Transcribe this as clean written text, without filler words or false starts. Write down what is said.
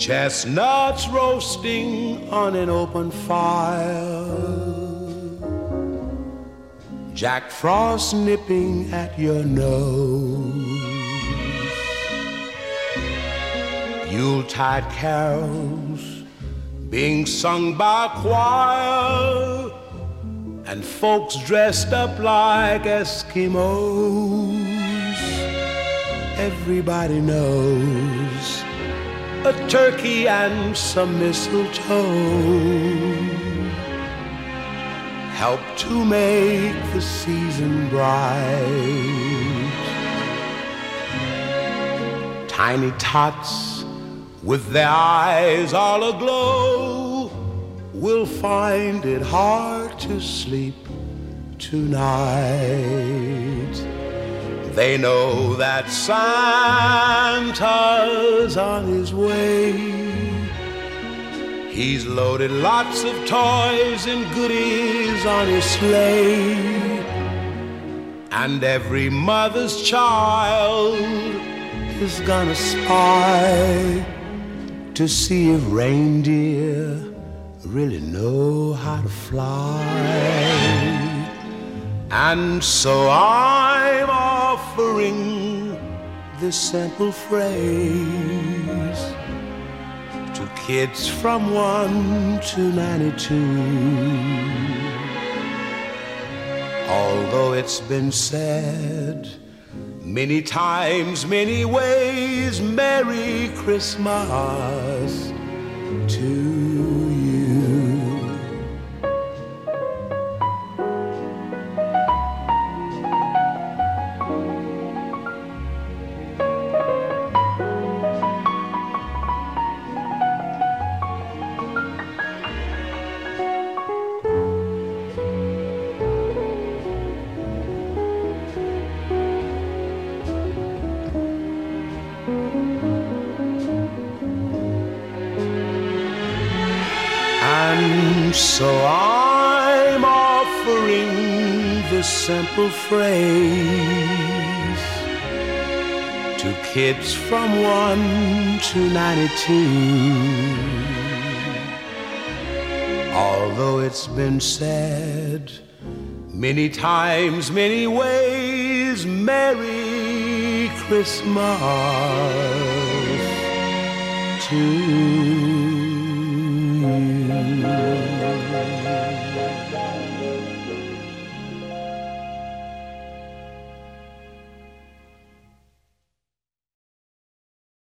Chestnuts roasting on an open fire, Jack Frost nipping at your nose, Yuletide carols being sung by choir, and folks dressed up like Eskimos. Everybody knows a turkey and some mistletoe help to make the season bright. Tiny tots with their eyes all aglow will find it hard to sleep tonight. They know that Santa's on his way. He's loaded lots of toys and goodies on his sleigh, and every mother's child is gonna spy to see if reindeer really know how to fly. And so I'm offering this simple phrase to kids from 1 to 92. Although it's been said many times, many ways, Merry Christmas to you. And so I'm offering this simple phrase to kids from 1 to 92. Although it's been said many times, many ways, Merry Christmas to you.